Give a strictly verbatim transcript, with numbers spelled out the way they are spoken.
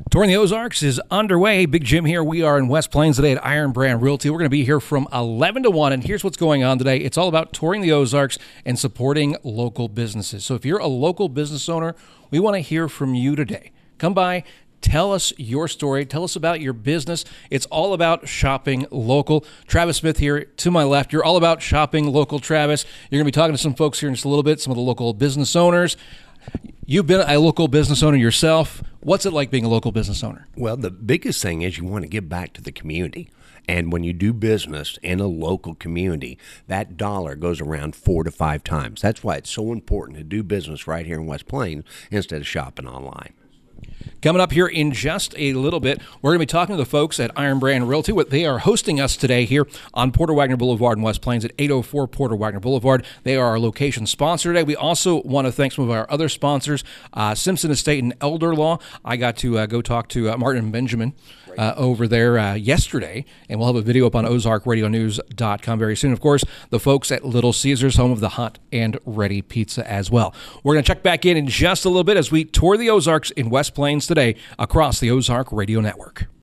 Touring the Ozarks is underway. Big Jim here. We are in West Plains today at Iron Brand Realty. We're going to be here from eleven to one, and here's what's going on today. It's all about touring the Ozarks and supporting local businesses. So if you're a local business owner, we want to hear from you today. Come by. Tell us your story. Tell us about your business. It's all about shopping local. Travis Smith here to my left. You're all about shopping local, Travis. You're going to be talking to some folks here in just a little bit, some of the local business owners. You've been a local business owner yourself. What's it like being a local business owner? Well, the biggest thing is you want to give back to the community. And when you do business in a local community, that dollar goes around four to five times. That's why it's so important to do business right here in West Plains instead of shopping online. Coming up here in just a little bit, we're going to be talking to the folks at Iron Brand Realty. They are hosting us today here on Porter Wagner Boulevard in West Plains at eight oh four Porter Wagner Boulevard. They are our location sponsor today. We also want to thank some of our other sponsors, uh, Simpson Estate and Elder Law. I got to uh, go talk to uh, Martin and Benjamin uh, over there uh, yesterday, and we'll have a video up on ozark radio news dot com very soon. Of course, the folks at Little Caesars, home of the hot and ready pizza as well. We're going to check back in in just a little bit as we tour the Ozarks in West Plains today across the Ozark Radio Network.